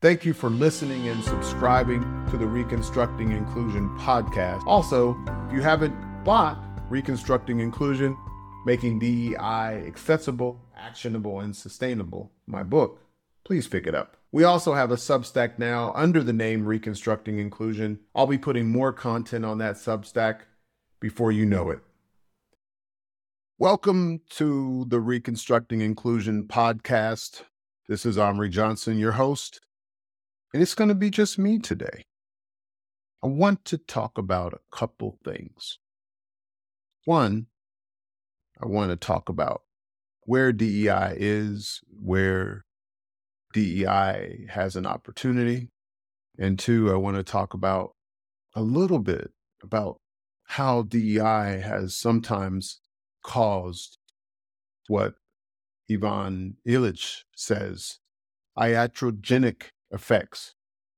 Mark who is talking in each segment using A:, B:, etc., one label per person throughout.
A: Thank you for listening and subscribing to the Reconstructing Inclusion podcast. Also, if you haven't bought Reconstructing Inclusion, Making DEI Accessible, Actionable, and Sustainable, my book, please pick it up. We also have a Substack now under the name Reconstructing Inclusion. I'll be putting more content on that Substack before you know it. Welcome to the Reconstructing Inclusion podcast. This is Omri Johnson, your host, and it's going to be just me today. I want to talk about a couple things. One, I want to talk about where DEI is, where DEI has an opportunity. And two, I want to talk about a little bit about how DEI has sometimes caused what Ivan Illich says, iatrogenic effects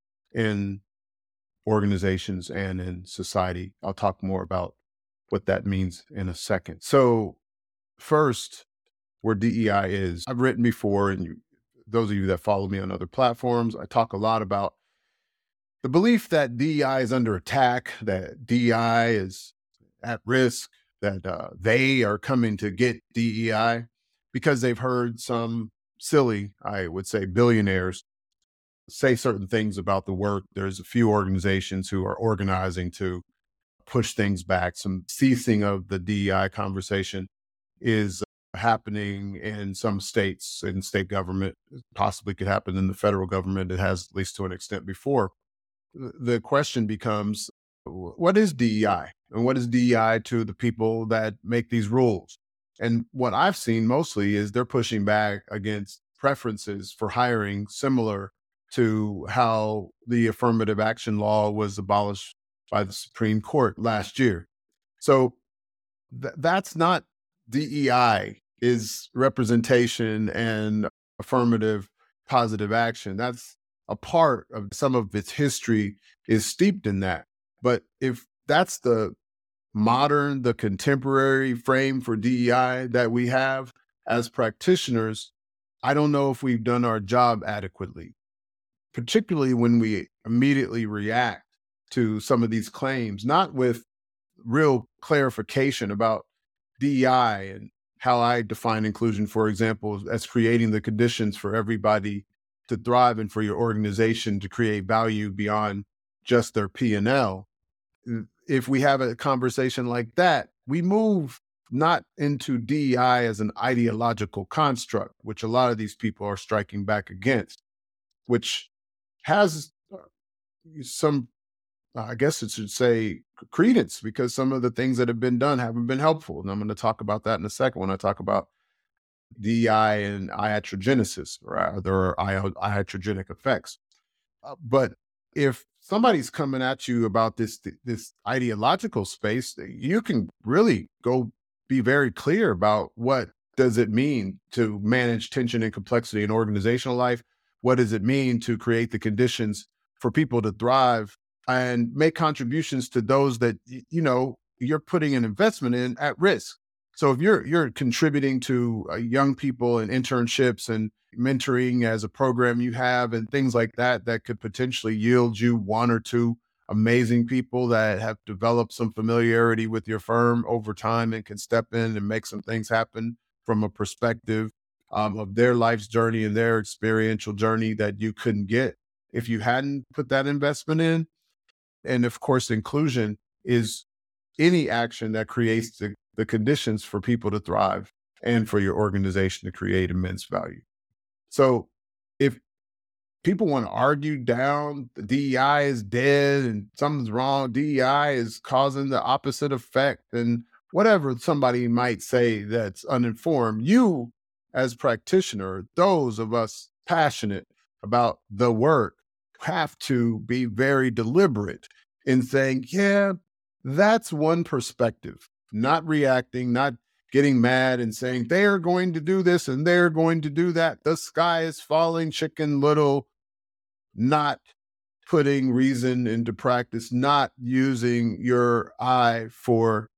A: in organizations and in society. I'll talk more about what that means in a second. So first, where DEI is, I've written before, and those of you that follow me on other platforms, I talk a lot about the belief that DEI is under attack, that DEI is at risk, that they are coming to get DEI because they've heard some silly, I would say, billionaires say certain things about the work. There's a few organizations who are organizing to push things back. Some ceasing of the DEI conversation is happening in some states, in state government, possibly could happen in the federal government. It has, at least to an extent, before. The question becomes, what is DEI? And what is DEI to the people that make these rules? And what I've seen mostly is they're pushing back against preferences for hiring similar to how the affirmative action law was abolished by the Supreme Court last year. So that's not DEI, is representation and affirmative positive action. That's a part of some of its history is steeped in that. But if that's the modern, the contemporary frame for DEI that we have as practitioners, I don't know if we've done our job adequately, particularly when we immediately react to some of these claims, not with real clarification about DEI and how I define inclusion, for example, as creating the conditions for everybody to thrive and for your organization to create value beyond just their P&L. If we have a conversation like that, we move not into DEI as an ideological construct, which a lot of these people are striking back against, which has some, I guess it should say, credence, because some of the things that have been done haven't been helpful. And I'm going to talk about that in a second when I talk about DEI and iatrogenesis, or there are iatrogenic effects. But if somebody's coming at you about this ideological space, you can really go be very clear about what does it mean to manage tension and complexity in organizational life? What does it mean to create the conditions for people to thrive and make contributions to those that, you're putting an investment in at risk? So if you're contributing to young people and internships and mentoring as a program you have and things like that, that could potentially yield you one or two amazing people that have developed some familiarity with your firm over time and can step in and make some things happen from a perspective of their life's journey and their experiential journey that you couldn't get if you hadn't put that investment in. And of course, inclusion is any action that creates the conditions for people to thrive and for your organization to create immense value. So if people want to argue down the DEI is dead and something's wrong, DEI is causing the opposite effect, and whatever somebody might say that's uninformed, you as practitioner, those of us passionate about the work, have to be very deliberate in saying, yeah, that's one perspective, not reacting, not getting mad and saying they're going to do this and they're going to do that. The sky is falling, Chicken Little, not putting reason into practice, not using your eye for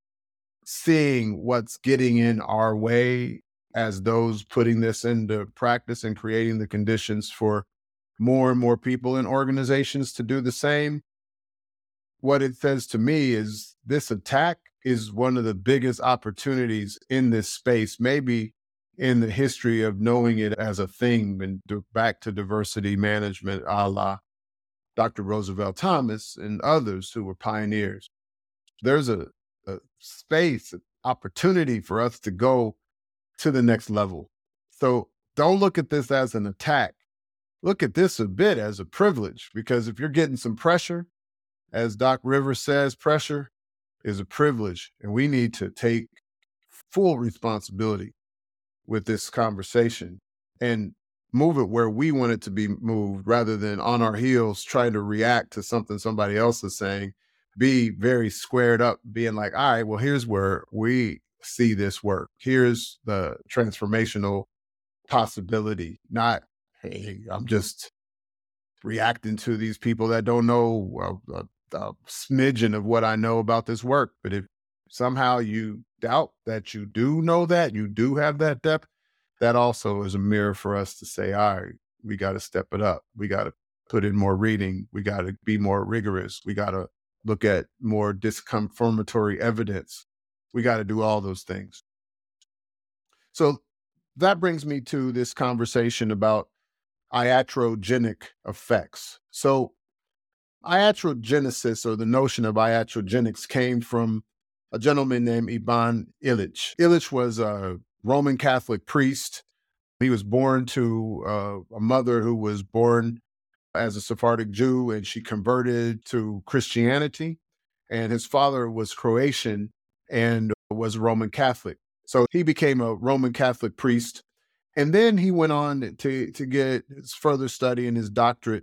A: seeing what's getting in our way as those putting this into practice and creating the conditions for more and more people in organizations to do the same. What it says to me is this attack is one of the biggest opportunities in this space, maybe in the history of knowing it as a thing, and back to diversity management, a la Dr. Roosevelt Thomas and others who were pioneers. There's a space, an opportunity for us to go to the next level. So don't look at this as an attack. Look at this a bit as a privilege, because if you're getting some pressure, as Doc Rivers says, pressure is a privilege, and we need to take full responsibility with this conversation and move it where we want it to be moved, rather than on our heels trying to react to something somebody else is saying. Be very squared up, being like, all right, well, here's where we see this work. Here's the transformational possibility, not, hey, I'm just reacting to these people that don't know a smidgen of what I know about this work. But if somehow you doubt that you do know that, you do have that depth, that also is a mirror for us to say, all right, we got to step it up. We got to put in more reading. We got to be more rigorous. We got to look at more disconfirmatory evidence. We got to do all those things. So that brings me to this conversation about iatrogenic effects. So iatrogenesis, or the notion of iatrogenics, came from a gentleman named Ivan Illich. Illich was a Roman Catholic priest. He was born to a mother who was born as a Sephardic Jew, and she converted to Christianity. And his father was Croatian and was Roman Catholic. So he became a Roman Catholic priest. And then he went on to get his further study and his doctorate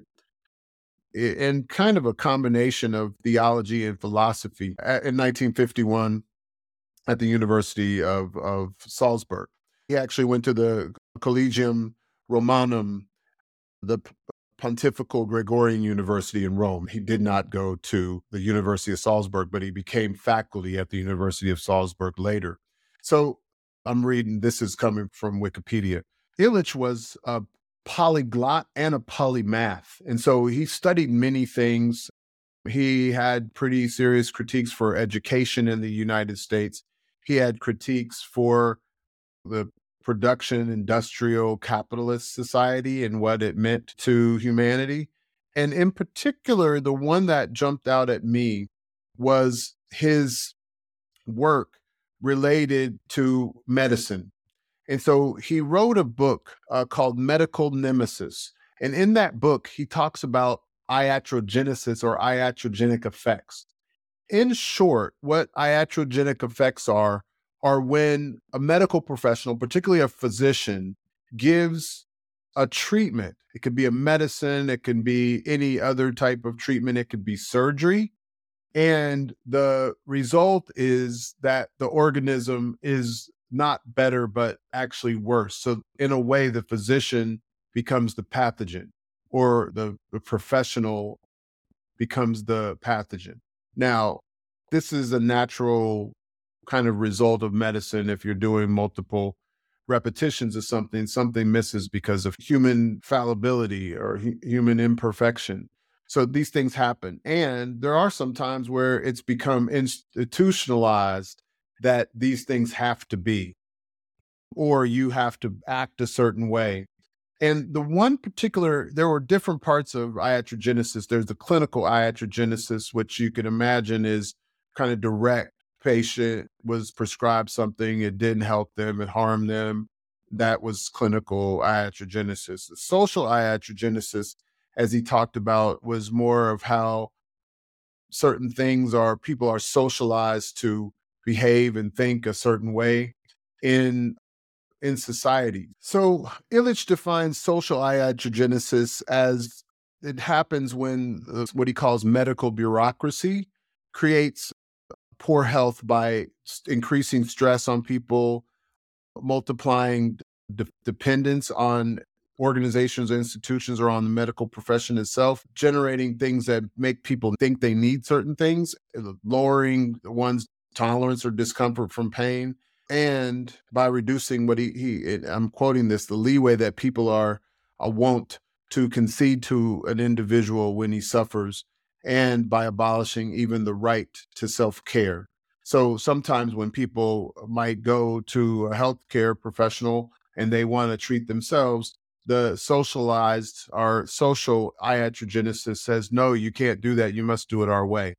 A: in kind of a combination of theology and philosophy in 1951 at the University of Salzburg. He actually went to the Collegium Romanum, the Pontifical Gregorian University in Rome. He did not go to the University of Salzburg, but he became faculty at the University of Salzburg later. So I'm reading, this is coming from Wikipedia. Illich was a polyglot and a polymath. And so he studied many things. He had pretty serious critiques for education in the United States. He had critiques for the production industrial capitalist society and what it meant to humanity. And in particular, the one that jumped out at me was his work related to medicine. And so he wrote a book called Medical Nemesis. And in that book, he talks about iatrogenesis, or iatrogenic effects. In short, what iatrogenic effects are when a medical professional, particularly a physician, gives a treatment. It could be a medicine, it can be any other type of treatment, it could be surgery. And the result is that the organism is not better, but actually worse. So in a way, the physician becomes the pathogen, or the professional becomes the pathogen. Now, this is a natural kind of result of medicine. If you're doing multiple repetitions of something, something misses because of human fallibility or human imperfection. So these things happen. And there are some times where it's become institutionalized that these things have to be, or you have to act a certain way. And the one particular, there were different parts of iatrogenesis. There's the clinical iatrogenesis, which you can imagine is kind of direct. Patient was prescribed something, it didn't help them, it harmed them. That was clinical iatrogenesis. The social iatrogenesis, as he talked about, was more of how certain things are, people are socialized to behave and think a certain way in society. So Illich defines social iatrogenesis as it happens when what he calls medical bureaucracy creates poor health by increasing stress on people, multiplying dependence on organizations or institutions, or on the medical profession itself, generating things that make people think they need certain things, lowering one's tolerance or discomfort from pain, and by reducing what I'm quoting this, the leeway that people are wont to concede to an individual when he suffers, and by abolishing even the right to self-care. So sometimes when people might go to a healthcare professional and they want to treat themselves, the socialized or social iatrogenesis says, no, you can't do that. You must do it our way.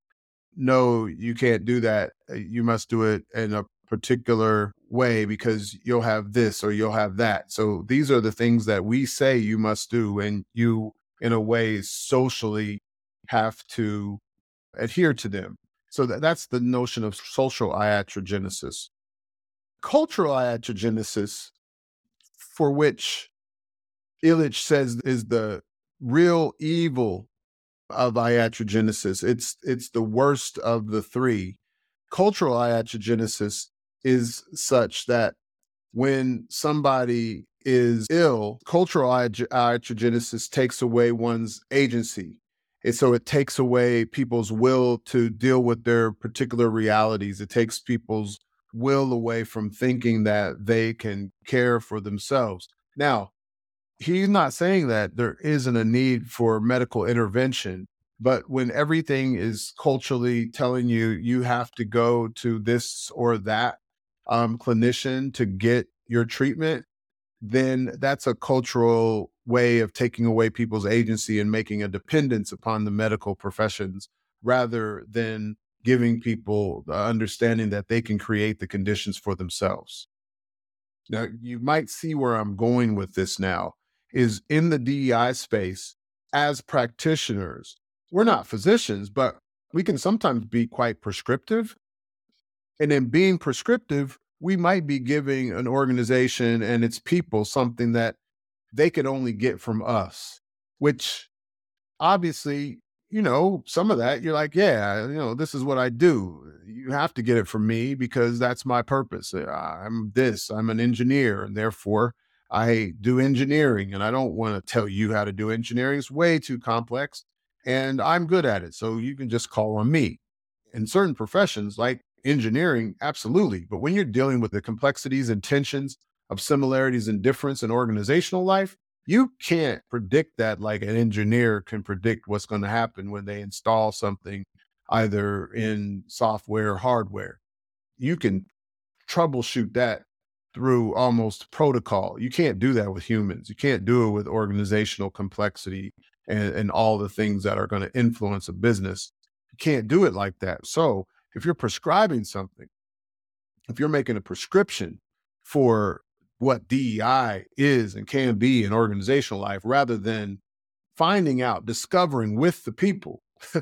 A: No, you can't do that. You must do it in a particular way because you'll have this or you'll have that. So these are the things that we say you must do, and you, in a way, socially have to adhere to them. So that's the notion of social iatrogenesis. Cultural iatrogenesis, for which Illich says is the real evil of iatrogenesis. It's the worst of the three. Cultural iatrogenesis is such that when somebody is ill, cultural iatrogenesis takes away one's agency. And so it takes away people's will to deal with their particular realities. It takes people's will away from thinking that they can care for themselves. Now, he's not saying that there isn't a need for medical intervention, but when everything is culturally telling you you have to go to this or that clinician to get your treatment, then that's a cultural way of taking away people's agency and making a dependence upon the medical professions rather than giving people the understanding that they can create the conditions for themselves. Now, you might see where I'm going with this now is in the DEI space, as practitioners, we're not physicians, but we can sometimes be quite prescriptive. And in being prescriptive, we might be giving an organization and its people something that they could only get from us, which obviously, some of that you're like, yeah, this is what I do. You have to get it from me because that's my purpose. I'm an engineer, and therefore I do engineering, and I don't want to tell you how to do engineering. It's way too complex, and I'm good at it. So you can just call on me. In certain professions like engineering, absolutely. But when you're dealing with the complexities and tensions of similarities and difference in organizational life, you can't predict that like an engineer can predict what's going to happen when they install something either in software or hardware. You can troubleshoot that through almost protocol. You can't do that with humans. You can't do it with organizational complexity and all the things that are going to influence a business. You can't do it like that. So if you're prescribing something, if you're making a prescription for what DEI is and can be in organizational life, rather than finding out, discovering with the people,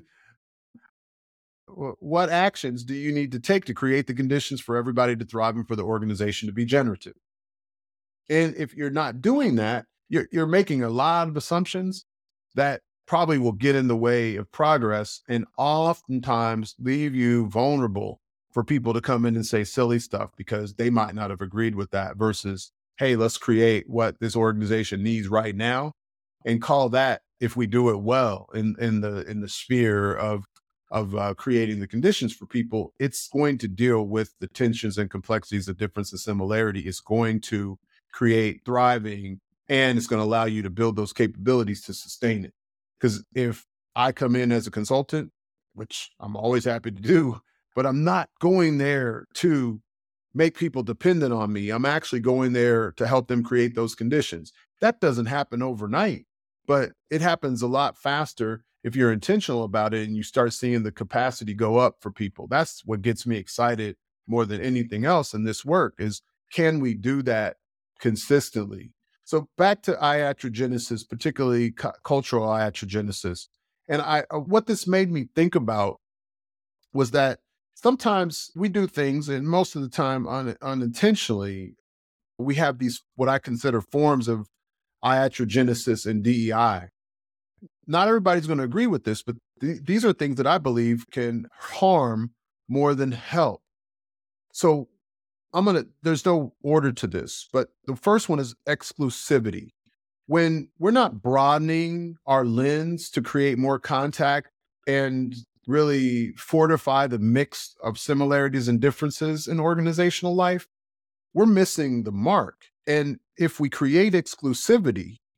A: what actions do you need to take to create the conditions for everybody to thrive and for the organization to be generative? And if you're not doing that, you're making a lot of assumptions that probably will get in the way of progress and oftentimes leave you vulnerable for people to come in and say silly stuff because they might not have agreed with that versus, hey, let's create what this organization needs right now and call that, if we do it well in the sphere of creating the conditions for people, it's going to deal with the tensions and complexities of difference and similarity. It's going to create thriving, and it's going to allow you to build those capabilities to sustain it. Because if I come in as a consultant, which I'm always happy to do, but I'm not going there to make people dependent on me. I'm actually going there to help them create those conditions. That doesn't happen overnight, but it happens a lot faster if you're intentional about it and you start seeing the capacity go up for people. That's what gets me excited more than anything else in this work is, can we do that consistently? So back to iatrogenesis, particularly cultural iatrogenesis. And what this made me think about was that sometimes we do things, and most of the time unintentionally, we have these, what I consider forms of iatrogenesis and DEI. Not everybody's going to agree with this, but these are things that I believe can harm more than help. So there's no order to this, but the first one is exclusivity. When we're not broadening our lens to create more contact and really fortify the mix of similarities and differences in organizational life, we're missing the mark. And if we create exclusivity,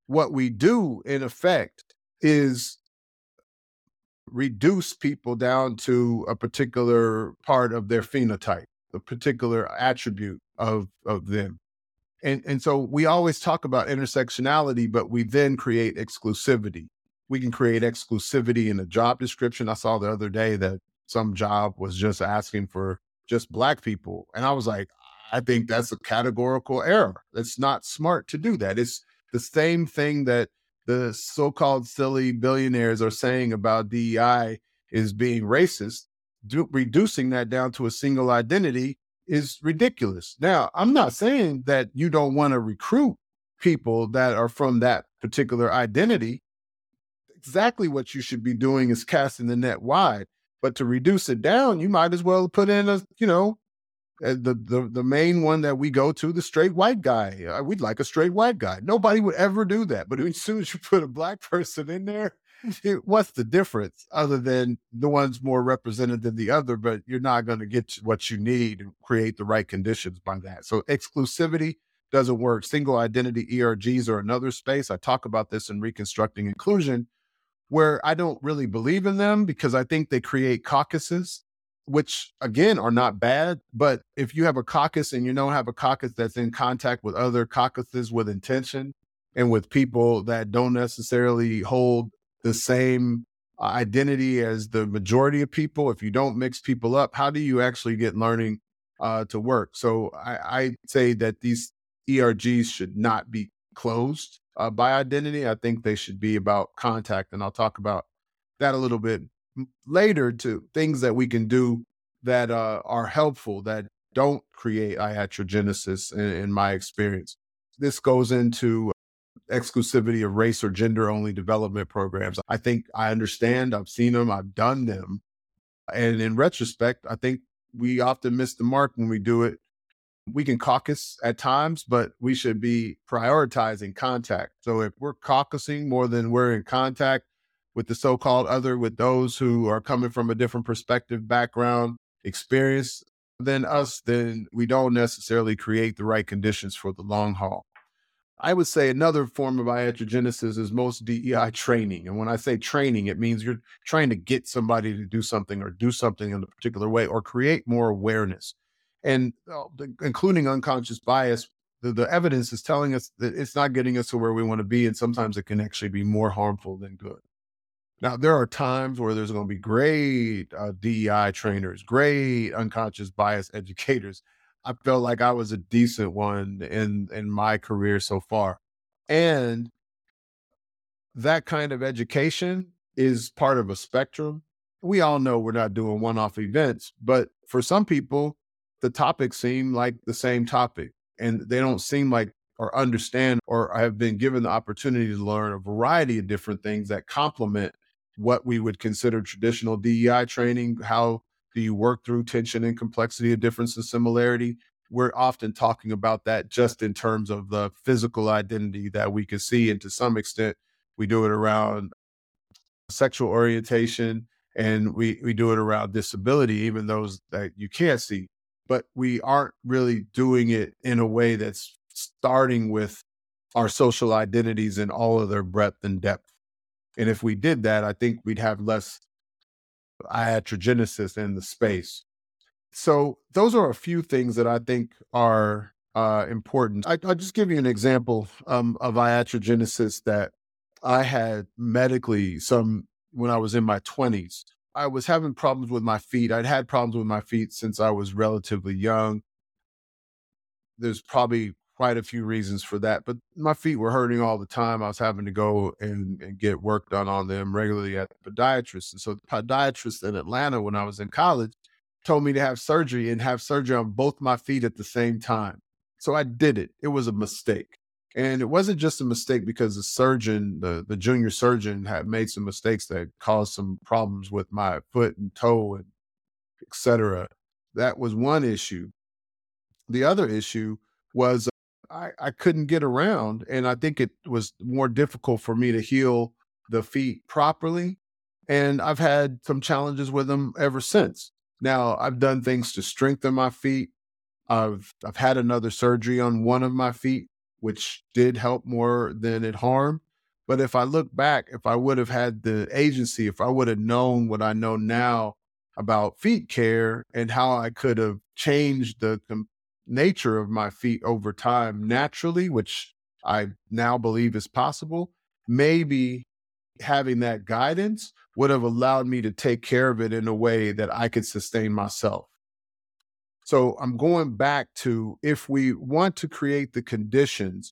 A: what we do in effect is reduce people down to a particular part of their phenotype, a particular attribute of them. And so we always talk about intersectionality, but we then create exclusivity. We can create exclusivity in a job description. I saw the other day that some job was just asking for just Black people. And I was like, I think that's a categorical error. It's not smart to do that. It's the same thing that the so-called silly billionaires are saying about DEI is being racist. Reducing that down to a single identity is ridiculous. Now, I'm not saying that you don't want to recruit people that are from that particular identity. Exactly what you should be doing is casting the net wide. But to reduce it down, you might as well put in the main one that we go to, the straight white guy. We'd like a straight white guy. Nobody would ever do that. But as soon as you put a Black person in there, what's the difference other than the one's more represented than the other, but you're not going to get what you need and create the right conditions by that. So exclusivity doesn't work. Single identity ERGs are another space. I talk about this in Reconstructing Inclusion, where I don't really believe in them because I think they create caucuses, which again are not bad. But if you have a caucus and you don't have a caucus that's in contact with other caucuses with intention and with people that don't necessarily hold the same identity as the majority of people, if you don't mix people up, how do you actually get learning to work? So I say that these ERGs should not be closed by identity. I think they should be about contact. And I'll talk about that a little bit later, to things that we can do that are helpful, that don't create iatrogenesis in my experience. This goes into exclusivity of race or gender only development programs. I think I understand, I've seen them, I've done them. And in retrospect, I think we often miss the mark when we do it. We can caucus at times, but we should be prioritizing contact. So if we're caucusing more than we're in contact with the so-called other, with those who are coming from a different perspective, background, experience than us, then we don't necessarily create the right conditions for the long haul. I would say another form of iatrogenesis is most DEI training. And when I say training, it means you're trying to get somebody to do something or do something in a particular way or create more awareness. And including unconscious bias, the evidence is telling us that it's not getting us to where we want to be. And sometimes it can actually be more harmful than good. Now, there are times where there's going to be great DEI trainers, great unconscious bias educators. I felt like I was a decent one in my career so far. And that kind of education is part of a spectrum. We all know we're not doing one-off events, but for some people, the topics seem like the same topic, and they don't seem like or understand or have been given the opportunity to learn a variety of different things that complement what we would consider traditional DEI training. How do you work through tension and complexity of difference and similarity? We're often talking about that just in terms of the physical identity that we can see. And to some extent, we do it around sexual orientation, and we do it around disability, even those that you can't see. But we aren't really doing it in a way that's starting with our social identities in all of their breadth and depth. And if we did that, I think we'd have less iatrogenesis in the space. So those are a few things that I think are important. I'll just give you an example of iatrogenesis that I had medically when I was in my 20s. I was having problems with my feet. I'd had problems with my feet since I was relatively young. There's probably quite a few reasons for that, but my feet were hurting all the time. I was having to go and get work done on them regularly at the podiatrist. And so the podiatrist in Atlanta, when I was in college, told me to have surgery on both my feet at the same time. So I did it. It was a mistake. And it wasn't just a mistake because the surgeon, the junior surgeon, had made some mistakes that caused some problems with my foot and toe and et cetera. That was one issue. The other issue was I couldn't get around, and I think it was more difficult for me to heal the feet properly. And I've had some challenges with them ever since. Now, I've done things to strengthen my feet. I've had another surgery on one of my feet, which did help more than it harmed. But if I look back, if I would have had the agency, if I would have known what I know now about feet care and how I could have changed the nature of my feet over time naturally, which I now believe is possible, maybe having that guidance would have allowed me to take care of it in a way that I could sustain myself. So I'm going back to, if we want to create the conditions,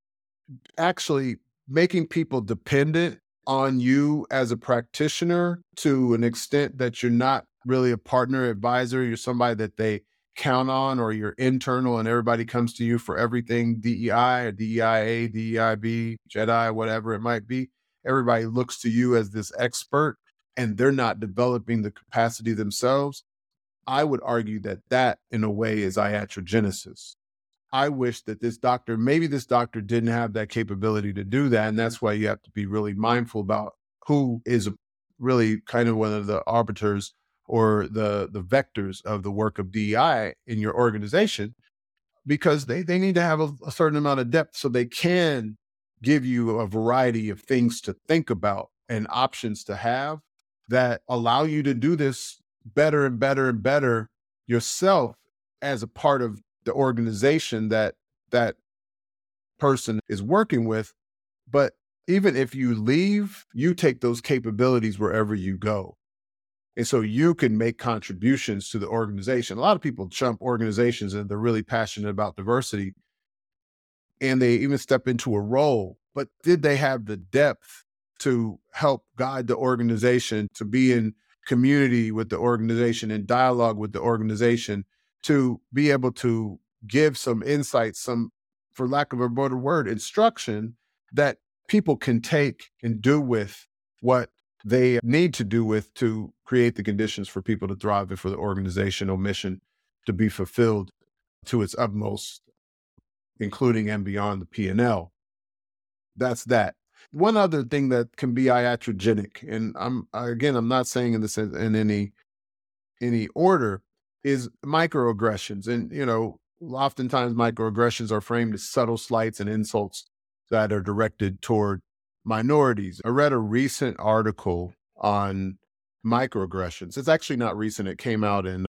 A: actually making people dependent on you as a practitioner to an extent that you're not really a partner advisor, you're somebody that they count on, or you're internal and everybody comes to you for everything, DEI or DEIA, DEIB, JEDI, whatever it might be. Everybody looks to you as this expert and they're not developing the capacity themselves. I would argue that that, in a way, is iatrogenesis. I wish that maybe this doctor didn't have that capability to do that. And that's why you have to be really mindful about who is really kind of one of the arbiters or the vectors of the work of DEI in your organization, because they need to have a certain amount of depth so they can give you a variety of things to think about and options to have that allow you to do this better and better and better yourself as a part of the organization that that person is working with. But even if you leave, you take those capabilities wherever you go. And so you can make contributions to the organization. A lot of people jump organizations and they're really passionate about diversity and they even step into a role, but did they have the depth to help guide the organization, to be in community with the organization, in dialogue with the organization, to be able to give some insight, some, for lack of a better word, instruction that people can take and do with what they need to do with to create the conditions for people to thrive and for the organizational mission to be fulfilled to its utmost, including and beyond the P&L. That's that. One other thing that can be iatrogenic, and I'm not saying in this in any order, is microaggressions. And oftentimes microaggressions are framed as subtle slights and insults that are directed toward minorities. I read a recent article on microaggressions. It's actually not recent. It came out in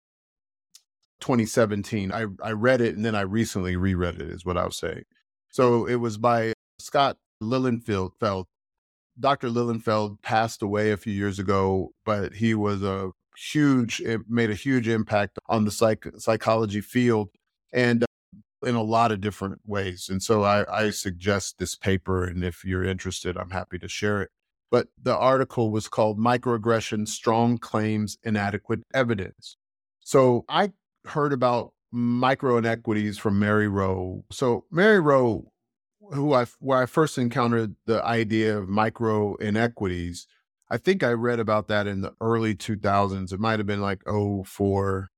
A: 2017. I read it and then I recently reread it, is what I was saying. So it was by Scott Lilienfeld. Dr. Lilienfeld passed away a few years ago, but he was made a huge impact on the psychology field and in a lot of different ways. And so I suggest this paper, and if you're interested, I'm happy to share it. But the article was called Microaggression, Strong Claims, Inadequate Evidence. So I heard about micro inequities from Mary Rowe. So Mary Rowe, where I first encountered the idea of micro inequities, I think I read about that in the early 2000s. It might have been like '04.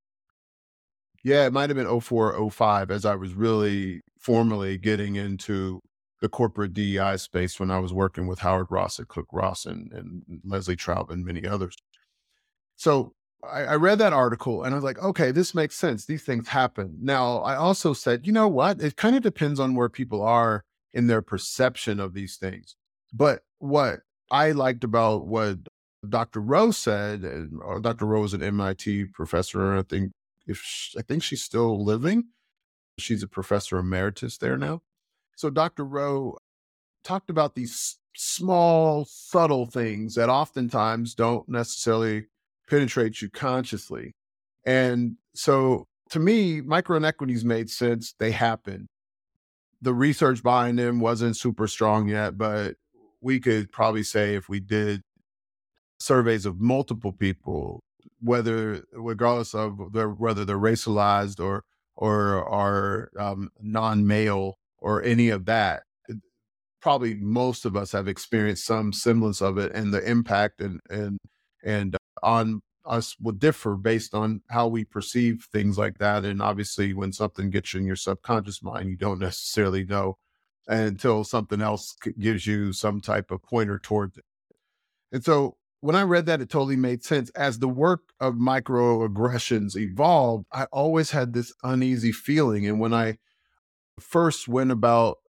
A: Yeah, it might have been '04, '05, as I was really formally getting into the corporate DEI space when I was working with Howard Ross at Cook Ross and Leslie Traub and many others. So I read that article and I was like, okay, this makes sense. These things happen. Now, I also said, you know what? It kind of depends on where people are in their perception of these things. But what I liked about what Dr. Rowe said, Dr. Rowe is an MIT professor. I think she's still living. She's a professor emeritus there now. So Dr. Rowe talked about these small, subtle things that oftentimes don't necessarily penetrate you consciously. And so to me, micro inequities made sense. They happen. The research behind them wasn't super strong yet, but we could probably say if we did surveys of multiple people, regardless of whether they're racialized or are non-male or any of that, probably most of us have experienced some semblance of it, and the impact and on us will differ based on how we perceive things like that. And obviously, when something gets in your subconscious mind, you don't necessarily know until something else gives you some type of pointer towards it. And so when I read that, it totally made sense. As the work of microaggressions evolved, I always had this uneasy feeling. And when I first went about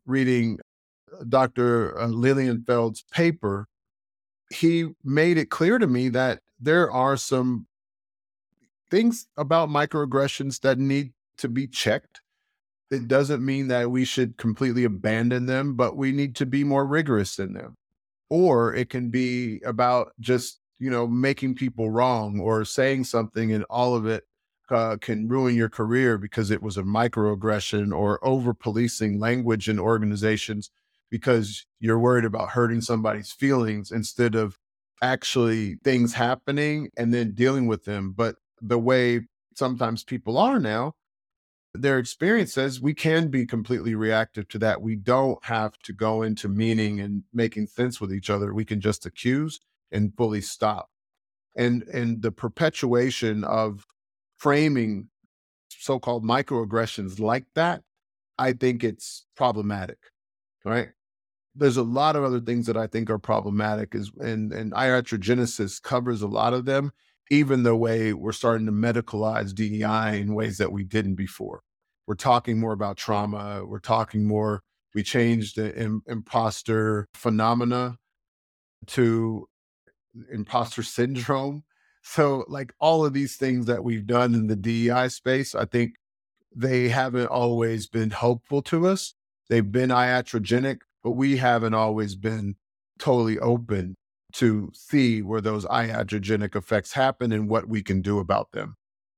A: reading Dr. Lilienfeld's paper, he made it clear to me that there are some things about microaggressions that need to be checked. It doesn't mean that we should completely abandon them, but we need to be more rigorous in them. Or it can be about just, making people wrong or saying something and all of it can ruin your career because it was a microaggression, or over policing language in organizations because you're worried about hurting somebody's feelings instead of actually things happening and then dealing with them. But the way sometimes people are now, their experience says we can be completely reactive to that. We don't have to go into meaning and making sense with each other. We can just accuse and fully stop. And the perpetuation of framing so-called microaggressions like that, I think it's problematic, right? There's a lot of other things that I think are problematic, and iatrogenesis covers a lot of them, even the way we're starting to medicalize DEI in ways that we didn't before. We're talking more about trauma. We changed the imposter phenomena to imposter syndrome. So like all of these things that we've done in the DEI space, I think they haven't always been helpful to us. They've been iatrogenic, but we haven't always been totally open to see where those iatrogenic effects happen and what we can do about them.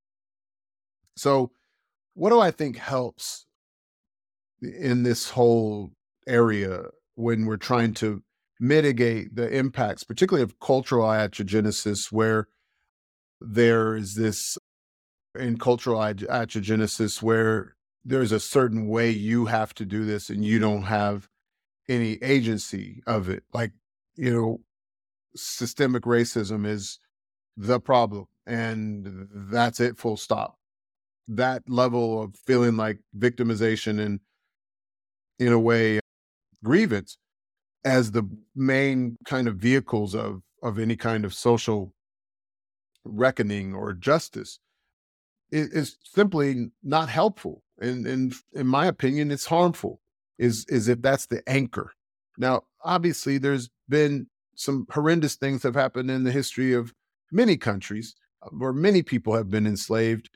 A: So what do I think helps in this whole area when we're trying to mitigate the impacts, particularly of cultural iatrogenesis, where there is this in cultural iatrogenesis where there's a certain way you have to do this and you don't have any agency of it. Like, systemic racism is the problem and that's it, full stop. That level of feeling like victimization and, in a way, grievance as the main kind of vehicles of any kind of social reckoning or justice is simply not helpful. And in my opinion, it's harmful, is if that's the anchor. Now, obviously, there's been some horrendous things have happened in the history of many countries where many people have been enslaved,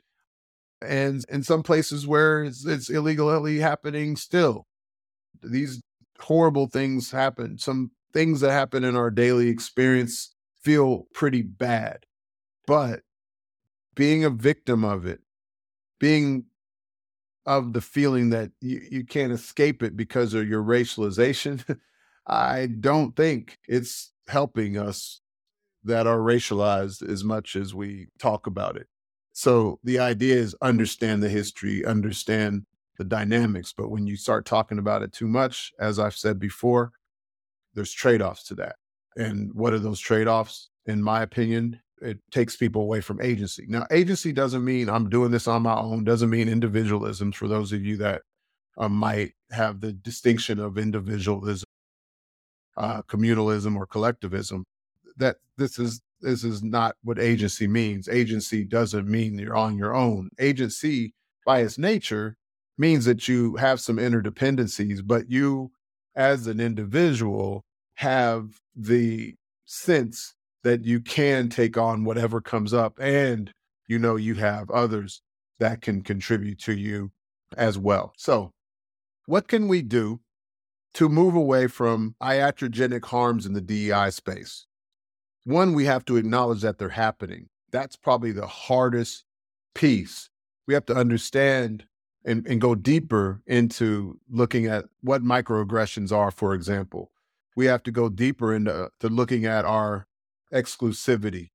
A: and in some places where it's illegally happening still. These horrible things happen. Some things that happen in our daily experience feel pretty bad, but being a victim of it, being of the feeling that you can't escape it because of your racialization, I don't think it's helping us that are racialized as much as we talk about it. So the idea is understand the history, understand the dynamics. But when you start talking about it too much, as I've said before, there's trade-offs to that. And what are those trade-offs? In my opinion, it takes people away from agency. Now, agency doesn't mean I'm doing this on my own, doesn't mean individualism, for those of you that might have the distinction of individualism, communalism, or collectivism. That this is not what agency means. Agency doesn't mean you're on your own. Agency, by its nature, means that you have some interdependencies, but you, as an individual, have the sense that you can take on whatever comes up, and you have others that can contribute to you as well. So, what can we do to move away from iatrogenic harms in the DEI space? One, we have to acknowledge that they're happening. That's probably the hardest piece. We have to understand and go deeper into looking at what microaggressions are, for example. We have to go deeper into looking at our exclusivity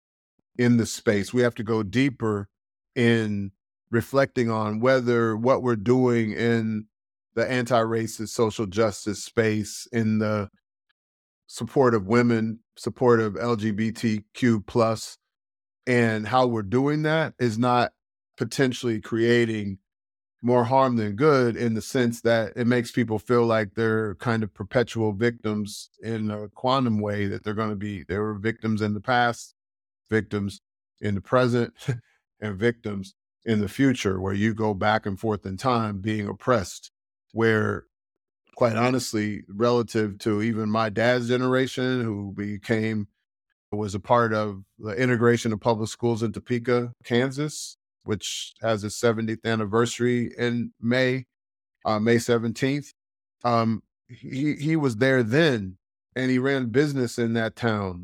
A: in the space. We have to go deeper in reflecting on whether what we're doing in the anti-racist social justice space, in the support of women, support of LGBTQ plus, and how we're doing that is not potentially creating more harm than good, in the sense that it makes people feel like they're kind of perpetual victims in a quantum way, that they were victims in the past, victims in the present, and victims in the future, where you go back and forth in time being oppressed, where quite honestly, relative to even my dad's generation, who was a part of the integration of public schools in Topeka, Kansas, which has its 70th anniversary in May 17th. He was there then, and he ran business in that town.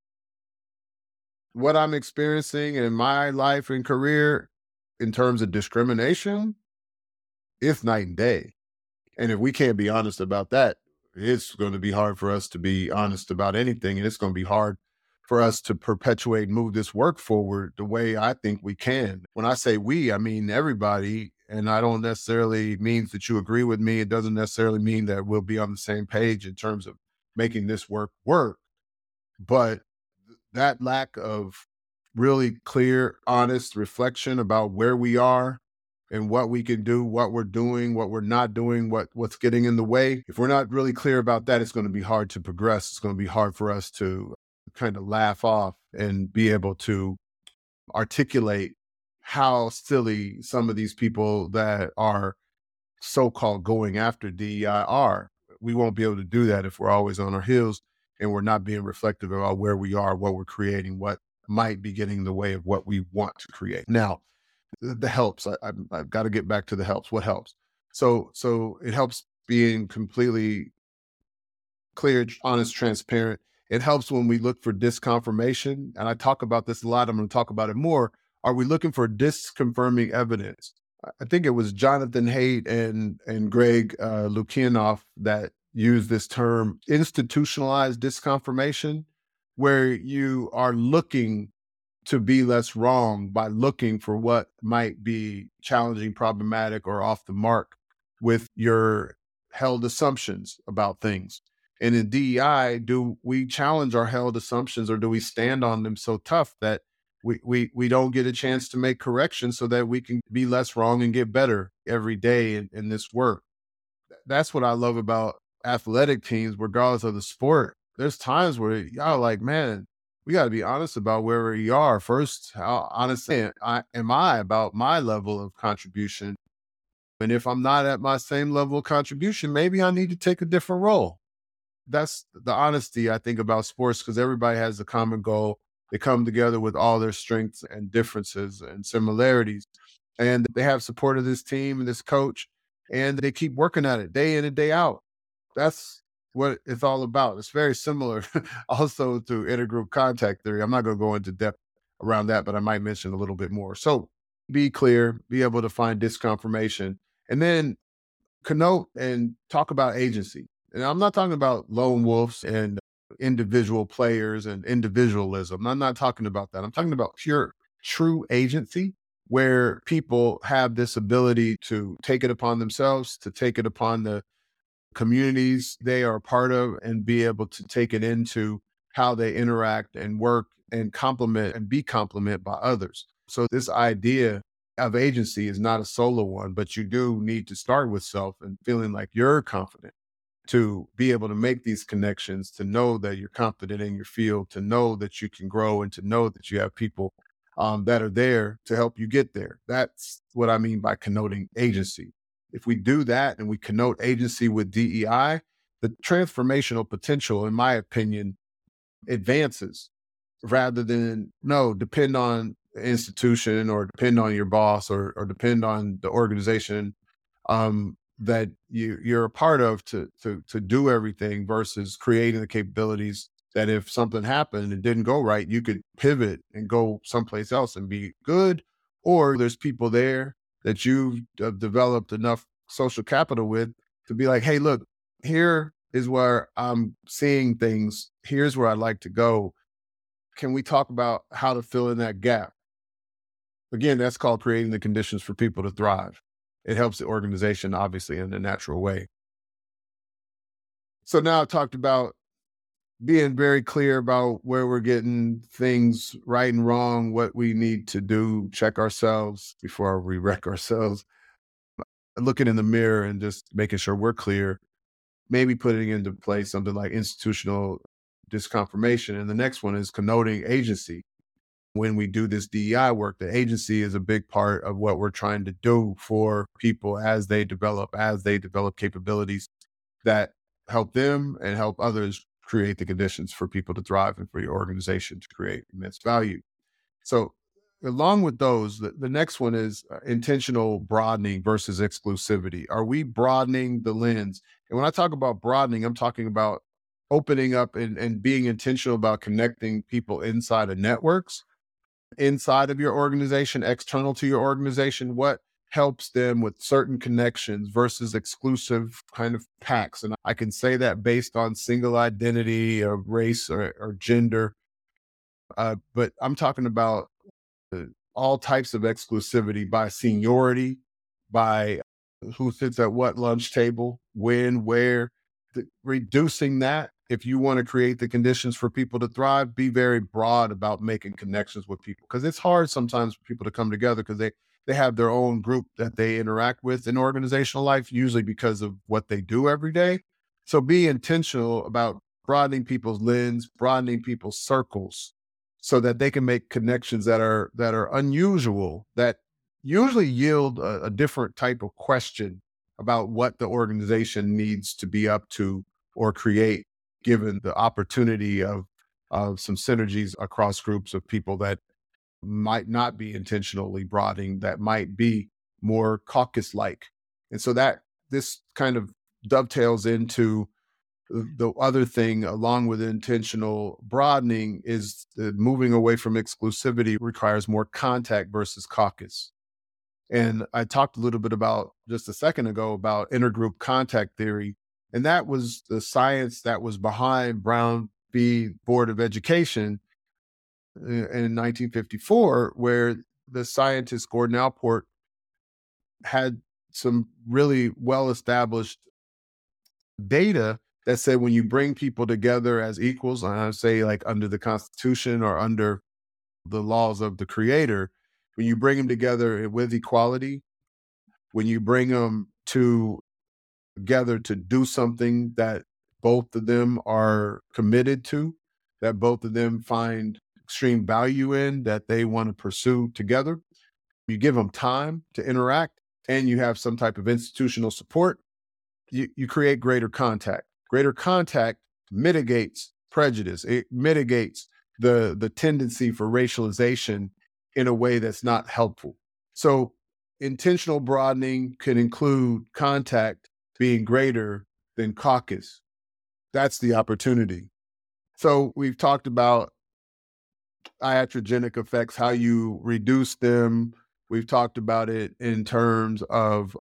A: What I'm experiencing in my life and career in terms of discrimination, it's night and day. And if we can't be honest about that, it's going to be hard for us to be honest about anything. And it's going to be hard for us to perpetuate, move this work forward the way I think we can. When I say we, I mean everybody. And I don't necessarily mean that you agree with me. It doesn't necessarily mean that we'll be on the same page in terms of making this work. But that lack of really clear, honest reflection about where we are and what we can do, what we're doing, what we're not doing, what's getting in the way. If we're not really clear about that, it's going to be hard to progress. It's going to be hard for us to kind of laugh off and be able to articulate how silly some of these people that are so-called going after DEI are. We won't be able to do that if we're always on our heels and we're not being reflective about where we are, what we're creating, what might be getting in the way of what we want to create. Now, the helps. I've got to get back to the helps. What helps? So it helps being completely clear, honest, transparent. It helps when we look for disconfirmation. And I talk about this a lot. I'm going to talk about it more. Are we looking for disconfirming evidence? I think it was Jonathan Haidt and Greg Lukianoff that used this term institutionalized disconfirmation, where you are looking to be less wrong by looking for what might be challenging, problematic, or off the mark with your held assumptions about things. And in DEI, do we challenge our held assumptions, or do we stand on them so tough that we don't get a chance to make corrections so that we can be less wrong and get better every day in this work? That's what I love about athletic teams, regardless of the sport. There's times where y'all like, man, we got to be honest about where we are. First, how honest am I about my level of contribution? And if I'm not at my same level of contribution, maybe I need to take a different role. That's the honesty I think about sports, because everybody has a common goal. They come together with all their strengths and differences and similarities. And they have support of this team and this coach, and they keep working at it day in and day out. That's what it's all about. It's very similar also to intergroup contact theory. I'm not going to go into depth around that, but I might mention a little bit more. So be clear, be able to find disconfirmation, and then connote and talk about agency. And I'm not talking about lone wolves and individual players and individualism. I'm not talking about that. I'm talking about pure, true agency, where people have this ability to take it upon themselves, to take it upon the communities they are a part of, and be able to take it into how they interact and work and complement and be complemented by others. So this idea of agency is not a solo one, but you do need to start with self and feeling like you're confident to be able to make these connections, to know that you're confident in your field, to know that you can grow, and to know that you have people that are there to help you get there. That's what I mean by connoting agency. If we do that and we connote agency with DEI, the transformational potential, in my opinion, advances, rather than depend on the institution or depend on your boss or depend on the organization that you're a part of to do everything, versus creating the capabilities that if something happened and didn't go right, you could pivot and go someplace else and be good. Or there's people there that you've developed enough social capital with to be like, hey, look, here is where I'm seeing things. Here's where I'd like to go. Can we talk about how to fill in that gap? Again, that's called creating the conditions for people to thrive. It helps the organization, obviously, in a natural way. So now I've talked about being very clear about where we're getting things right and wrong, what we need to do, check ourselves before we wreck ourselves, looking in the mirror and just making sure we're clear, maybe putting into place something like institutional disconfirmation. And the next one is connoting agency. When we do this DEI work, the agency is a big part of what we're trying to do for people as they develop capabilities, that help them and help others create the conditions for people to thrive and for your organization to create immense value. So, along with those, the next one is intentional broadening versus exclusivity. Are we broadening the lens? And when I talk about broadening, I'm talking about opening up and being intentional about connecting people inside of networks, inside of your organization, external to your organization. What helps them with certain connections versus exclusive kind of packs? And I can say that based on single identity of race or gender. But I'm talking about all types of exclusivity by seniority, by who sits at what lunch table, when, where, reducing that. If you want to create the conditions for people to thrive, be very broad about making connections with people because it's hard sometimes for people to come together because they have their own group that they interact with in organizational life, usually because of what they do every day. So be intentional about broadening people's lens, broadening people's circles, so that they can make connections that are unusual, that usually yield a different type of question about what the organization needs to be up to or create, given the opportunity of some synergies across groups of people that might not be intentionally broadening, that might be more caucus-like. And so that this kind of dovetails into the other thing, along with intentional broadening, is that moving away from exclusivity requires more contact versus caucus. And I talked a little bit about just a second ago about intergroup contact theory. And that was the science that was behind Brown v. Board of Education in 1954, where the scientist Gordon Allport had some really well established data that said when you bring people together as equals, and I say like under the Constitution or under the laws of the Creator, when you bring them together with equality, when you bring them together to do something that both of them are committed to, that both of them find extreme value in, that they want to pursue together, you give them time to interact, and you have some type of institutional support, you create greater contact. Greater contact mitigates prejudice. It mitigates the tendency for racialization in a way that's not helpful. So intentional broadening can include contact being greater than caucus. That's the opportunity. So we've talked about iatrogenic effects, how you reduce them. We've talked about it in terms of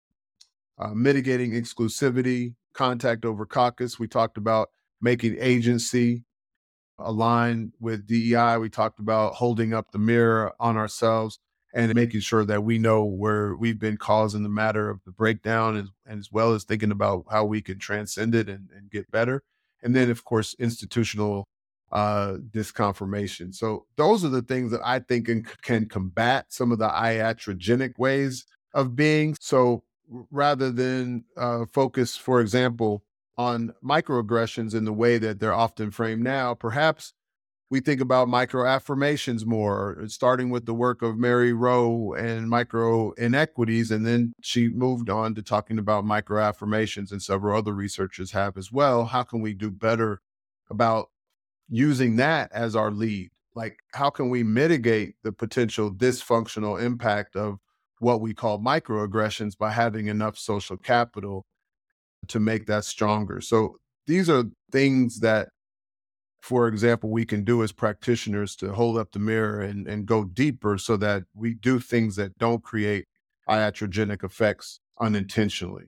A: mitigating exclusivity, contact over caucus. We talked about making agency align with DEI. We talked about holding up the mirror on ourselves and making sure that we know where we've been causing the matter of the breakdown, and as well as thinking about how we can transcend it and get better. And then, of course, institutional disconfirmation. So those are the things that I think can combat some of the iatrogenic ways of being. So rather than focus, for example, on microaggressions in the way that they're often framed now, perhaps we think about microaffirmations more, starting with the work of Mary Rowe and micro inequities. And then she moved on to talking about microaffirmations, and several other researchers have as well. How can we do better about using that as our lead? Like, how can we mitigate the potential dysfunctional impact of what we call microaggressions by having enough social capital to make that stronger? So these are things that, for example, we can do as practitioners to hold up the mirror and go deeper so that we do things that don't create iatrogenic effects unintentionally.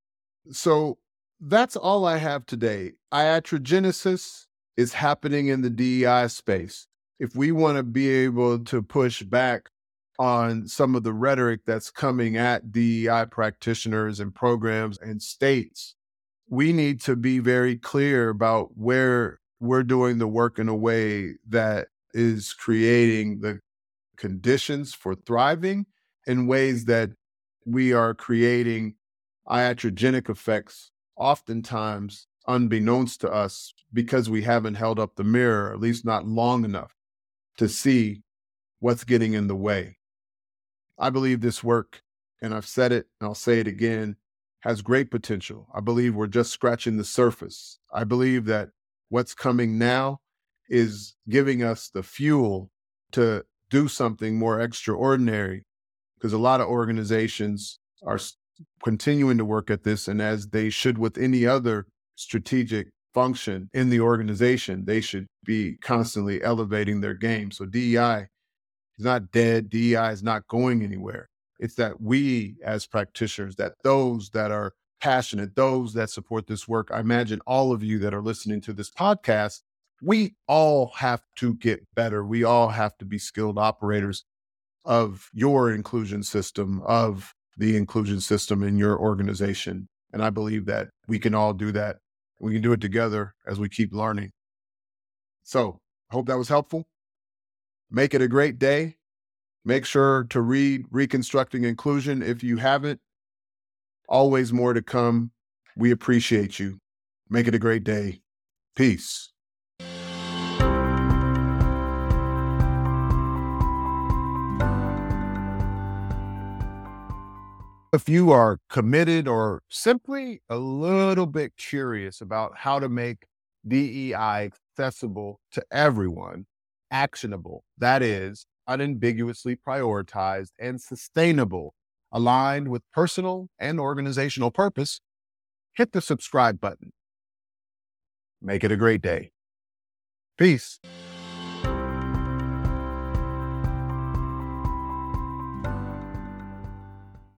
A: So that's all I have today. Iatrogenesis is happening in the DEI space. If we want to be able to push back on some of the rhetoric that's coming at DEI practitioners and programs and states, we need to be very clear about where we're doing the work in a way that is creating the conditions for thriving, in ways that we are creating iatrogenic effects, oftentimes unbeknownst to us, because we haven't held up the mirror, at least not long enough, to see what's getting in the way. I believe this work, and I've said it and I'll say it again, has great potential. I believe we're just scratching the surface. I believe that what's coming now is giving us the fuel to do something more extraordinary, because a lot of organizations are continuing to work at this. And as they should with any other strategic function in the organization, they should be constantly elevating their game. So DEI is not dead. DEI is not going anywhere. It's that we as practitioners, that those that are passionate, those that support this work, I imagine all of you that are listening to this podcast, we all have to get better. We all have to be skilled operators of your inclusion system, of the inclusion system in your organization. And I believe that we can all do that. We can do it together as we keep learning. So I hope that was helpful. Make it a great day. Make sure to read Reconstructing Inclusion if you haven't. Always more to come. We appreciate you. Make it a great day. Peace. If you are committed or simply a little bit curious about how to make DEI accessible to everyone, actionable, that is, unambiguously prioritized and sustainable, aligned with personal and organizational purpose, hit the subscribe button. Make it a great day. Peace.